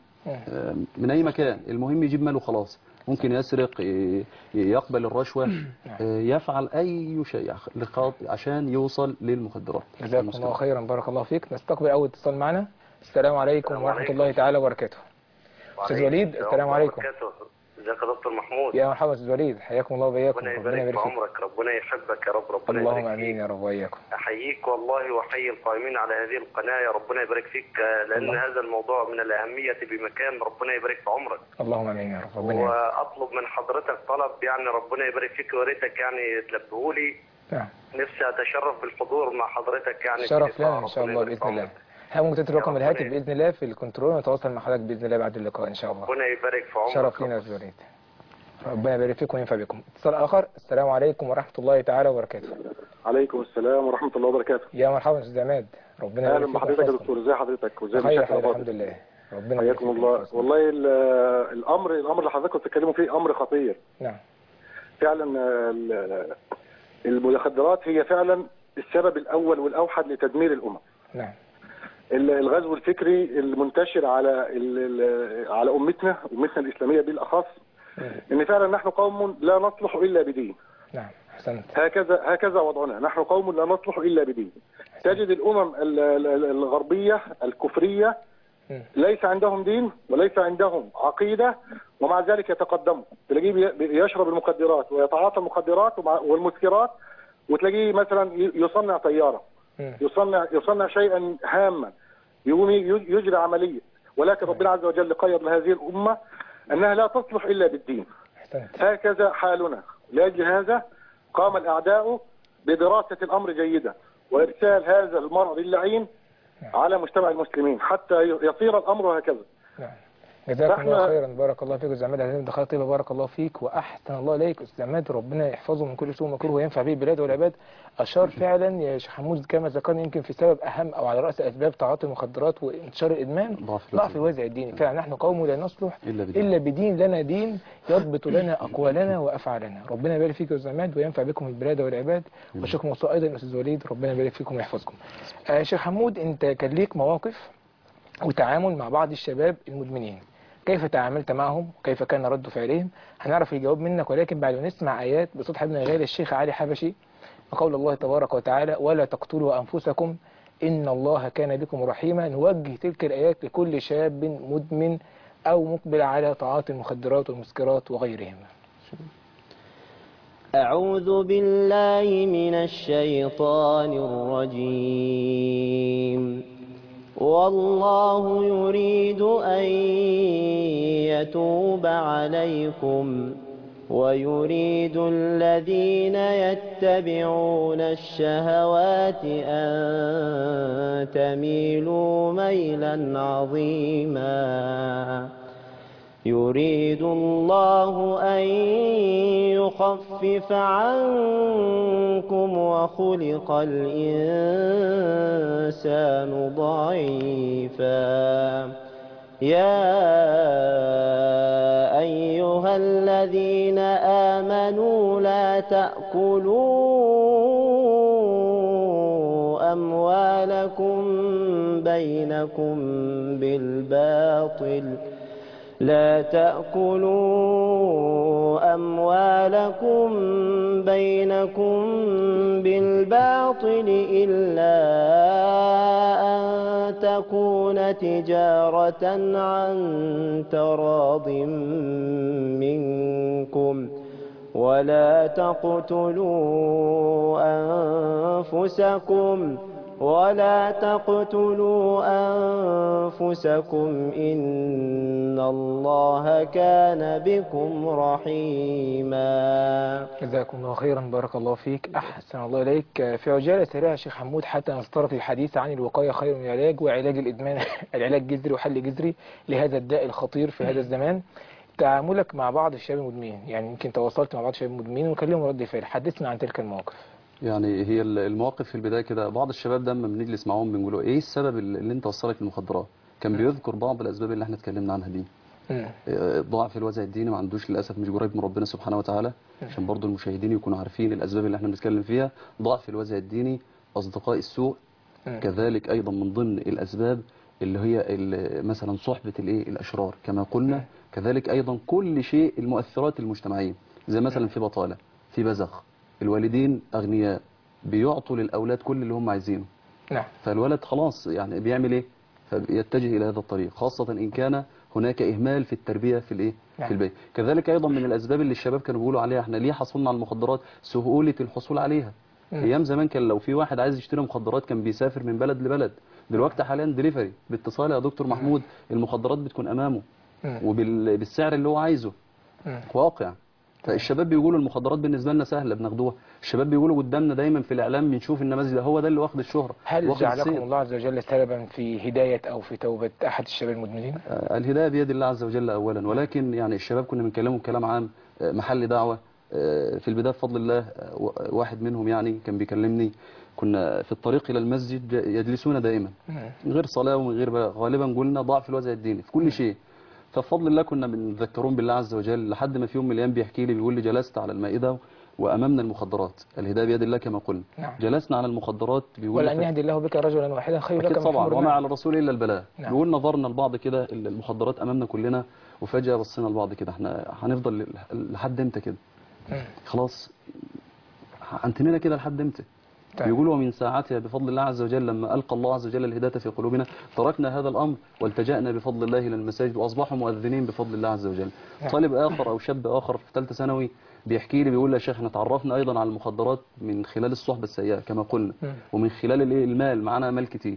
من أي مكان، المهم يجيب مال وخلاص. ممكن يسرق، يقبل الرشوة، يفعل أي شيء عشان يوصل للمخدرات. جزاكم الله خيرا، بارك الله فيك. نستقبل أول اتصال معنا. السلام عليكم ورحمة الله تعالى وبركاته. أستاذ وليد، السلام عليكم. ازيك يا دكتور محمود؟ يا مرحبا استاذ وليد، حياكم الله وبياكم. ربنا يبارك في عمرك، ربنا يحبك يا رب، ربنا اللهم يبارك امين يا رب واياكم. احييك والله واحيي القائمين على هذه القناه، يا ربنا يبارك فيك، لان الله. هذا الموضوع من الاهميه بمكان، ربنا يبارك في عمرك. اللهم امين يا رب. ربنا واطلب من حضرتك طلب، يعني ربنا يبارك فيك، ويا ريتك يعني تلبيه لي. نعم. نفسي اتشرف بالحضور مع حضرتك، يعني شرف لنا ان شاء الله باذن الله. ممكن تترك رقم الهاتف باذن الله في الكنترول ونتواصل مع حضرتك باذن الله بعد اللقاء ان شاء الله. ربنا يبارك في عمرك. شرف لنا يا استاذ وليد. ربنا يبارك فيكم وينفع بكم. اتصال اخر. السلام عليكم ورحمه الله تعالى وبركاته. عليكم السلام ورحمه الله وبركاته. يا مرحبا استاذ عماد، ربنا يبارك فيك. اهلا بحضرتك يا دكتور، ازي حضرتك وازي حضرتك؟ الحمد لله، ربنا حياكم الله. والله الامر اللي حضراتكم بتتكلموا فيه امر خطير. نعم. فعلا المخدرات هي فعلا السبب الاول والاوحد لتدمير الامم. نعم. الغزو الفكري المنتشر على امتنا الاسلاميه بالاخص، ان فعلا نحن قوم لا نصلح الا بدين. نعم احسنت. هكذا وضعنا، نحن قوم لا نصلح الا بدين. تجد الامم الغربيه الكفريه ليس عندهم دين وليس عندهم عقيده، ومع ذلك يتقدموا. تلاقيه يشرب المخدرات ويتعاطى المخدرات والمسكرات، وتلاقيه مثلا يصنع طياره، يصنع شيئا هاما، يقوم يجري عمليه. ولكن ربنا عز وجل قيض لهذه الامه انها لا تصلح الا بالدين. هكذا حالنا. لاجل هذا قام الاعداء بدراسه الامر جيدا وارسال هذا المرض اللعين على مجتمع المسلمين حتى يصير الامر هكذا. جزاكم الله خيرا، بارك الله فيك. استاذ عماد هذه دخلت طيبه، بارك الله فيك واحسن الله اليك. استاذ عماد ربنا يحفظه من كل سوء ومكروه وينفع به البلاد والعباد. اشار فعلا يا شيخ حمود كما ذكرنا يمكن في سبب اهم او على راس اسباب تعاطي المخدرات وانتشار الادمان ضعف الوازع الديني. فعلا نحن قوم لا نصلح الا بدين لنا دين يضبط لنا اقوالنا وافعالنا. ربنا يبارك فيك يا استاذ عماد وينفع بكم البلاد والعباد. وشكرا موصول ايضا استاذ وليد، ربنا يبارك فيكم ويحفظكم. شيخ حمود انت كان ليك مواقف وتعامل مع بعض الشباب المدمنين، كيف تعاملت معهم وكيف كان رد فعلهم؟ هنعرف الجواب منك، ولكن بعد ما نسمع آيات بصوت حبيبنا الغالي الشيخ علي حبشي وقول الله تبارك وتعالى ولا تقتلوا أنفسكم إن الله كان بكم رحيما، نوجه تلك الآيات لكل شاب مدمن أو مقبل على تعاطي المخدرات والمسكرات وغيرهم. أعوذ بالله من الشيطان الرجيم. والله يريد أن يتوب عليكم ويريد الذين يتبعون الشهوات أن تميلوا ميلا عظيما. يريد الله أن يخفف عنكم وخلق الإنسان ضعيفا. يا أيها الذين آمنوا لا تأكلوا أموالكم بينكم بالباطل إلا أن تكون تجارة عن تراض منكم ولا تقتلوا أنفسكم إن الله كان بكم رحيما. جزاكم الله خيرا، بارك الله فيك، أحسن الله إليك. في عجالة سريعة شيخ حمود حتى نستطرق الحديث عن الوقاية خير من العلاج وعلاج الإدمان العلاج جذري وحل جذري لهذا الداء الخطير في هذا الزمان. تعاملك مع بعض الشباب المدمنين، يعني يمكن تواصلت مع بعض الشباب المدمنين وكلموا رد فعل، حدثنا عن تلك المواقف. يعني هي المواقف في البداية كده، بعض الشباب ده لما بنجلس معاهم بنقول له ايه السبب اللي انت وصلك للمخدرات؟ كان بيذكر بعض الاسباب اللي احنا اتكلمنا عنها دي. ضعف الوازع الديني، ما عندوش للاسف، مش قريب من ربنا سبحانه وتعالى، عشان برضو المشاهدين يكونوا عارفين الاسباب اللي احنا بنتكلم فيها. ضعف الوازع الديني، اصدقاء السوء، كذلك ايضا من ضمن الاسباب اللي هي مثلا صحبة الاشرار كما قلنا، كذلك ايضا كل شيء المؤثرات المجتمعية، زي مثلا في بطالة، في بذخ، الوالدين أغنياء بيعطوا للأولاد كل اللي هم عايزينه. نعم. فالولد خلاص يعني بيعمل إيه؟ فيتجه إلى هذا الطريق، خاصة إن كان هناك إهمال في التربية في نعم. في البيت. كذلك أيضا من الأسباب اللي الشباب كانوا بيقولوا عليها احنا ليه حصلنا على المخدرات؟ سهولة الحصول عليها. أيام زمان كان لو في واحد عايز يشتري مخدرات كان بيسافر من بلد لبلد. دلوقتي حاليا دليفري باتصال يا دكتور محمود، المخدرات بتكون أمامه وبالسعر اللي هو عايزه. واقع. فالشباب بيقولوا المخدرات بالنسبة لنا سهلة بناخدوها. الشباب بيقولوا قدامنا دايما في الإعلام بنشوف النماذج ده، هو ده اللي واخد الشهرة. هل جعلكم الله عز وجل سببا في هداية أو في توبة أحد الشباب المدمنين؟ الهداية بيد الله عز وجل أولا، ولكن يعني الشباب كنا بنكلمهم كلام عام، محل دعوة. في البداية بفضل الله واحد منهم يعني كان بيكلمني، كنا في الطريق إلى المسجد يجلسون دائما من غير صلاة ومن غير غالبا قلنا ضعف الوازع الديني في كل شيء. فبفضل الله كنا بنذكرون بالله عز وجل، لحد ما في يوم من الايام بيحكي لي بيقول لي جلست على المائده وامامنا المخدرات، الهدايه بيد الله كما قلنا. نعم. جلسنا على المخدرات، بيقول ولن يهدي الله بك رجلا واحدا خير لك من طبعا حمر وما على الرسول الا البلاغ. نعم. بيقول نظرنا لبعض كده، المخدرات امامنا كلنا، وفجاه بصينا لبعض كده، احنا هنفضل لحد امتى كده؟ خلاص هنتنينا كده لحد امتى؟ يقول ومن ساعتها بفضل الله عز وجل لما ألقى الله عز وجل الهداية في قلوبنا تركنا هذا الأمر والتجأنا بفضل الله إلى المساجد وأصبحوا مؤذنين بفضل الله عز وجل. طالب آخر أو شاب آخر في ثالثه ثانوي بيحكي لي بيقول لي يا شيخ احنا تعرفنا أيضا على المخدرات من خلال الصحبة السيئة كما قلنا، ومن خلال المال، معنا مال كتير،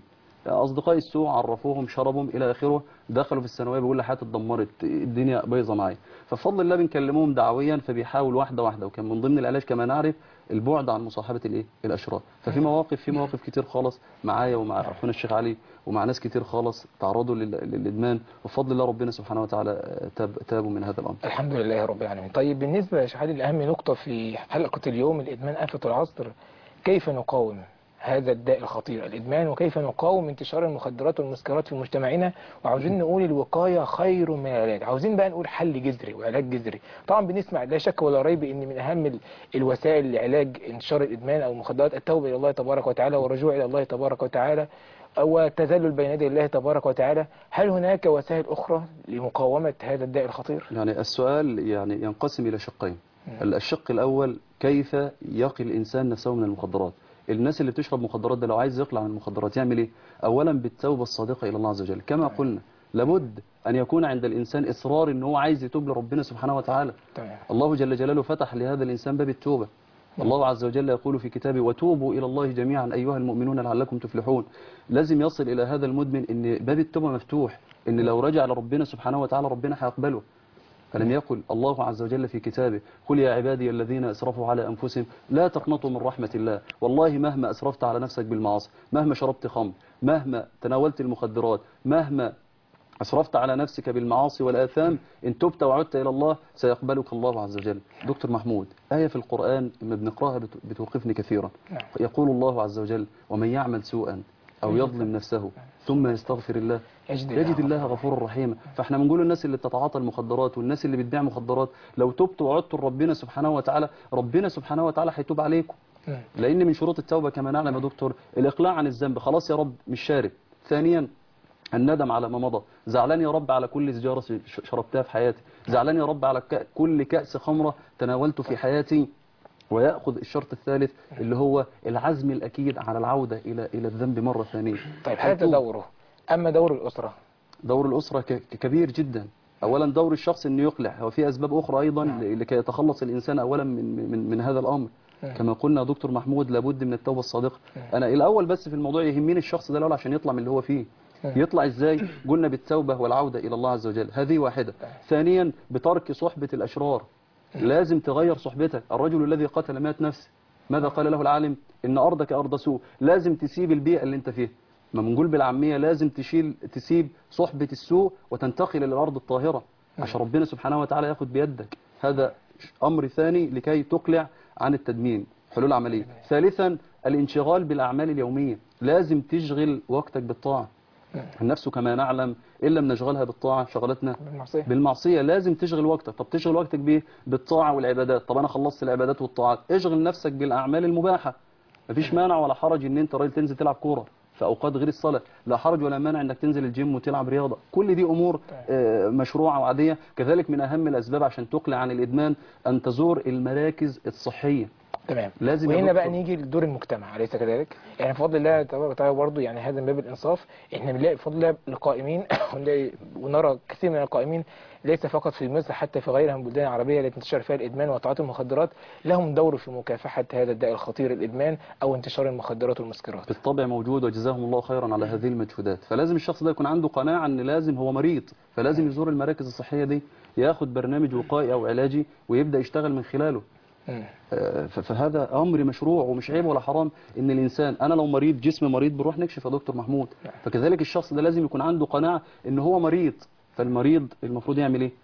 اصدقاء السوء عرفوهم شربهم الى اخره، دخلوا في الثانويه بيقول لي حياتي اتدمرت، الدنيا بايظه معايا. فبفضل الله بنكلمهم دعويا، فبيحاول واحده واحده. وكان من ضمن العلاج كما نعرف البعد عن مصاحبه الاشرار. ففي مواقف كتير خالص معايا ومع اخونا الشيخ علي ومع ناس كتير خالص تعرضوا للادمان، وبفضل الله ربنا سبحانه وتعالى تابوا من هذا الامر. الحمد لله رب العالمين. طيب بالنسبة يا شيخ علي لأهم نقطة في حلقة اليوم، الإدمان آفة العصر، كيف نقاوم هذا الداء الخطير الإدمان، وكيف نقاوم انتشار المخدرات والمسكرات في مجتمعنا؟ وعاوزين نقول الوقاية خير من العلاج، عاوزين بقى نقول حل جذري وعلاج جذري. طبعا بنسمع لا شك ولا ريب ان من اهم الوسائل لعلاج انتشار الإدمان او المخدرات التوبة الى الله تبارك وتعالى والرجوع الى الله تبارك وتعالى والتذلل بين يدي الله تبارك وتعالى. هل هناك وسائل أخرى لمقاومة هذا الداء الخطير؟ يعني السؤال يعني ينقسم إلى شقين. الشق الأول، كيف يقي الإنسان نفسه من المخدرات؟ الناس اللي بتشرب مخدرات ده لو عايز يقلع من المخدرات يعمل إيه؟ أولا بالتوبة الصادقة إلى الله عز وجل. كما قلنا لابد أن يكون عند الإنسان إصرار إن هو عايز يتوب لربنا سبحانه وتعالى. الله جل جلاله فتح لهذا الإنسان باب التوبة. الله عز وجل يقول في كتابه: وتوبوا إلى الله جميعا أيها المؤمنون لعلكم تفلحون. لازم يصل إلى هذا المدمن إن باب التوبة مفتوح، إن لو رجع لربنا سبحانه وتعالى ربنا هيقبله. فلم يقل الله عز وجل في كتابه: قل يا عبادي الذين أسرفوا على أنفسهم لا تقنطوا من رحمة الله. والله مهما أسرفت على نفسك بالمعاصي، مهما شربت خمر، مهما تناولت المخدرات، مهما أسرفت على نفسك بالمعاصي والآثام، إن تبت وعدت إلى الله سيقبلك الله عز وجل. دكتور محمود، آية في القرآن لما بنقرأها بتوقفني كثيرا. يقول الله عز وجل: ومن يعمل سوءا أو يظلم نفسه ثم يستغفر الله يجد الله غفورا رحيما. فاحنا بنقول الناس اللي بتتعاطى المخدرات والناس اللي بتبيع مخدرات، لو تبتوا وعدتوا لربنا سبحانه وتعالى ربنا سبحانه وتعالى هيتوب عليكم. لأن من شروط التوبة كما نعلم يا دكتور الإقلاع عن الذنب. خلاص يا رب مش شارب. ثانيا الندم على ما مضى. زعلان يا رب على كل سجارة شربتها في حياتي، زعلان يا رب على كل كأس خمرة تناولته في حياتي. ويأخذ الشرط الثالث اللي هو العزم الأكيد على العودة إلى الذنب مرة ثانية. طيب هذا دوره. أما دور الأسرة؟ دور الأسرة كبير جدا. أولا دور الشخص أنه يقلع، هو في أسباب أخرى أيضا لكي يتخلص الإنسان أولا من هذا الأمر. كما قلنا دكتور محمود لابد من التوبة الصادقة. أنا الأول بس في الموضوع يهمني الشخص ده الأول عشان يطلع من اللي هو فيه. يطلع ازاي؟ قلنا بالتوبة والعودة إلى الله عز وجل، هذه واحدة. ثانيا بترك صحبة الأشرار. لازم تغير صحبتك. الرجل الذي قتل 100 نفس ماذا قال له العالم؟ إن أرضك أرض سوء. لازم تسيب البيئة اللي انت فيها. ما بنقول بالعامية لازم تسيب صحبة السوء وتنتقل إلى الأرض الطاهرة عشان ربنا سبحانه وتعالى ياخد بيدك. هذا أمر ثاني لكي تقلع عن التدمين، حلول عملية. ثالثا الانشغال بالأعمال اليومية. لازم تشغل وقتك بالطاعة. النفس كما نعلم إن لم نشغلها بالطاعة شغلتنا بالمعصية. لازم تشغل وقتك. طب تشغل وقتك بيه؟ بالطاعة والعبادات. طب أنا خلصت العبادات والطاعات، اشغل نفسك بالأعمال المباحة. مفيش مانع ولا حرج إن أنت راجل تنزل تلعب كورة في أوقات غير الصلاة، لا حرج ولا مانع إنك تنزل الجيم وتلعب رياضة. كل دي أمور مشروعة وعادية. كذلك من أهم الأسباب عشان تقلع عن الإدمان أن تزور المراكز الصحية. تمام. وهنا بقى نيجي لدور المجتمع، أليس كذلك؟ يعني بفضل الله تبارك وتعالى برضه، يعني هذا من باب الإنصاف، احنا بنلاقي بفضل الله القائمين ونرى كثير من القائمين ليس فقط في مصر، حتى في غيرها من البلدان العربية التي انتشر فيها الإدمان وتعاطي المخدرات، لهم دور في مكافحة هذا الداء الخطير الإدمان أو انتشار المخدرات والمسكرات. بالطبع موجود، وجزاهم الله خيرا على هذه المجهودات. فلازم الشخص ده يكون عنده قناعة أن لازم هو مريض، فلازم يزور المراكز الصحية دي، ياخد برنامج وقائي أو علاجي ويبدأ يشتغل من خلاله. فهذا أمر مشروع ومش عيب ولا حرام إن الإنسان، أنا لو مريض جسم مريض بنروح نكشف يا دكتور محمود. فكذلك الشخص ده لازم يكون عنده قناعة إن هو مريض. فالمريض المفروض يعمل إيه؟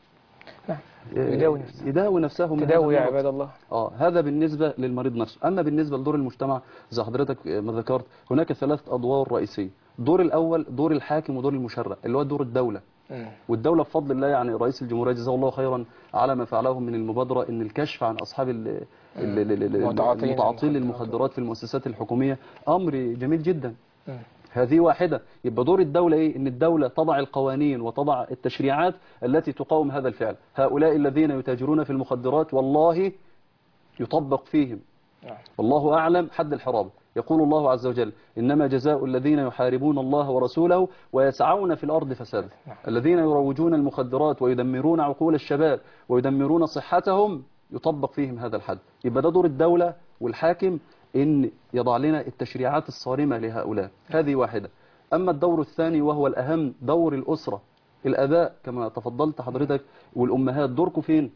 يداوي نفسه من تداوي يا عباد الله. هذا بالنسبة للمريض نفسه. أما بالنسبة لدور المجتمع زي حضرتك ما ذكرت، هناك 3 أدوار رئيسية. الدور الأول دور الحاكم ودور المشرع اللي هو دور الدولة. والدولة بفضل الله يعني رئيس الجمهورية جزاه الله خيرا على ما فعله من المبادرة ان الكشف عن اصحاب المتعاطين للمخدرات في المؤسسات الحكومية امر جميل جدا. هذه واحدة. يبقى دور الدولة ايه؟ ان الدولة تضع القوانين وتضع التشريعات التي تقاوم هذا الفعل. هؤلاء الذين يتاجرون في المخدرات والله يطبق فيهم والله اعلم حد الحرابة. يقول الله عز وجل: إنما جزاء الذين يحاربون الله ورسوله ويسعون في الأرض فسادا. الذين يروجون المخدرات ويدمرون عقول الشباب ويدمرون صحتهم يطبق فيهم هذا الحد. يبقى ده دور الدولة والحاكم إن يضع لنا التشريعات الصارمة لهؤلاء. هذه واحدة. أما الدور الثاني وهو الأهم دور الأسرة، الآباء كما تفضلت حضرتك والأمهات دوركم فين؟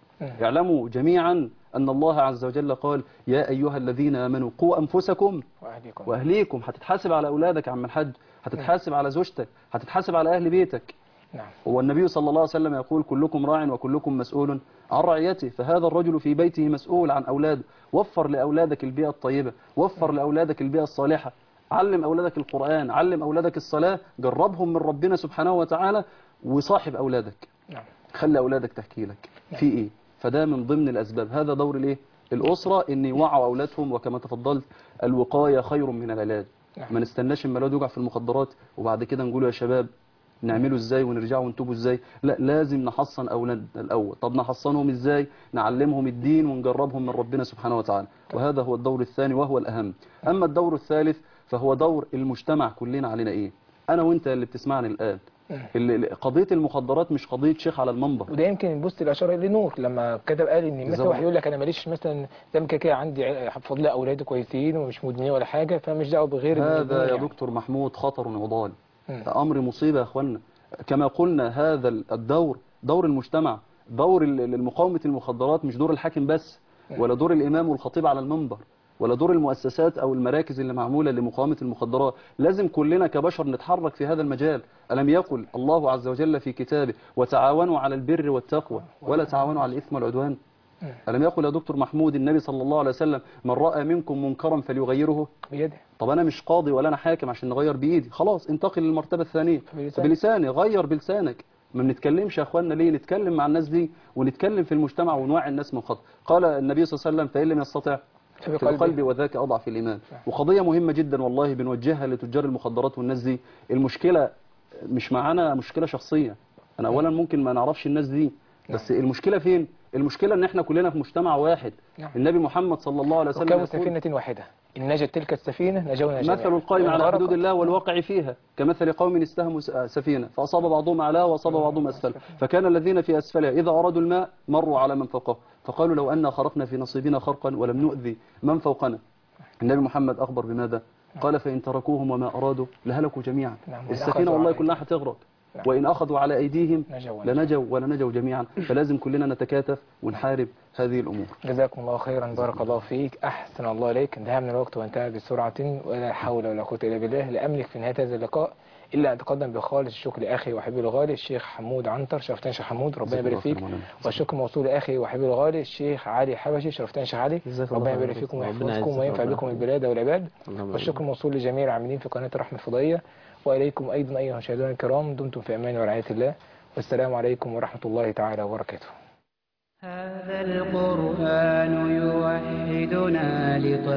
اعلموا جميعا أن الله عز وجل قال يا أيها الذين آمنوا قوا أنفسكم وأهليكم. هتتحاسب على أولادك يا عم الحاج، هتتحاسب على زوجتك، هتتحاسب على أهل بيتك. نعم. هو النبي صلى الله عليه وسلم يقول كلكم راع وكلكم مسؤول عن رعيته، فهذا الرجل في بيته مسؤول عن أولاده. وفر لأولادك البيئة الطيبة، وفر لأولادك البيئة الصالحة، علم أولادك القرآن، علم أولادك الصلاة، جربهم من ربنا سبحانه وتعالى، وصاحب أولادك. نعم. خلي أولادك تحكي لك في إيه. فده من ضمن الأسباب، هذا دور الإيه؟ الأسرة، إن يوعوا أولادهم. وكما تفضلت الوقاية خير من العلاج. ما نستناش اما الواد يوقع في المخدرات وبعد كده نقول يا شباب نعمله ازاي ونرجعوا ونتوبوا ازاي. لا، لازم نحصن أولادنا الأول. طب نحصنهم ازاي؟ نعلمهم الدين ونجربهم من ربنا سبحانه وتعالى، وهذا هو الدور الثاني وهو الأهم. أما الدور الثالث فهو دور المجتمع كلنا. علينا إيه؟ أنا وإنت اللي بتسمعني الآن، قضية المخدرات مش قضية شيخ على المنبر. وده يمكن البوست الاشاره لنور لما كتب قال ان مثلا واحد يقول لك انا ماليش مثلا دم كده عندي بفضل اولادي كويسين ومش مدمنين ولا حاجه فمش دعوه بغير هذا يا يعني. دكتور محمود خطر وضال، امر مصيبه يا اخوانا. كما قلنا هذا الدور دور المجتمع، دور المقاومه المخدرات، مش دور الحاكم بس، ولا دور الامام والخطيب على المنبر، ولا دور المؤسسات أو المراكز اللي معمولة لمقاومة المخدرات. لازم كلنا كبشر نتحرك في هذا المجال. ألم يقل الله عز وجل في كتابه وتعاونوا على البر والتقوى ولا تعاونوا على الإثم والعدوان؟ ألم يقل يا دكتور محمود النبي صلى الله عليه وسلم من رأى منكم منكرا فليغيره بيده؟ طب أنا مش قاضي ولا أنا حاكم عشان نغير بإيدي، خلاص انتقل للمرتبة الثانية بلساني، غير بلسانك. ما بنتكلمش يا اخواننا ليه؟ نتكلم مع الناس دي ونتكلم في المجتمع ونوعي الناس من خطأ. قال النبي صلى الله عليه وسلم فإن لم يستطع في قلبي وذاك أضعف الإيمان. وقضية مهمة جدا والله بنوجهها لتجار المخدرات والناس دي. المشكلة مش معانا مشكلة شخصية، أنا أولا ممكن ما نعرفش الناس دي، بس المشكلة فين؟ المشكلة ان احنا كلنا في مجتمع واحد. النبي محمد صلى الله عليه وسلم ركبوا سفينة واحدة إن نجت تلك السفينة نجونا جميعا. مثل القائم على حدود الله والواقع فيها كمثل قوم استهموا سفينة فأصاب بعضهم أعلاها وأصاب بعضهم أسفلها فكان الذين في أسفلها إذا أرادوا الماء مروا على من فوقه فقالوا لو أن خرقنا في نصيبنا خرقا ولم نؤذي من فوقنا. النبي محمد أخبر بماذا؟ قال فإن تركوهم وما أرادوا لهلكوا جميعا. السفينة والله كلها هتغرق، وإن أخذوا على أيديهم لنجوا ولنجوا جميعا. فلازم كلنا نتكاتف ونحارب هذه الأمور. جزاكم الله خيرا، بارك الله فيك، أحسن الله إليك. انتهى من الوقت وانتهى بسرعة ولا حول ولا قوة إلا بالله. لا أملك في نهاية هذا اللقاء إلا أن أتقدم بخالص الشكر لأخي وحبيبي الغالي الشيخ حمود عنتر. شرفتنا شيخ حمود، ربنا يبارك فيك. والشكر موصول لأخي وحبيبي الغالي الشيخ علي حبشي. شرفتنا شيخ علي، ربنا يبارك فيكم ويحفظكم وينفع بكم البلاد والعباد. والشكر موصول لجميع العاملين في قناة الرحمة الفضائية وإليكم أيضا أيها المشاهدون الكرام. دمتم في أمان ورعاية الله، والسلام عليكم ورحمة الله تعالى وبركاته. هذا القرآن يوحدنا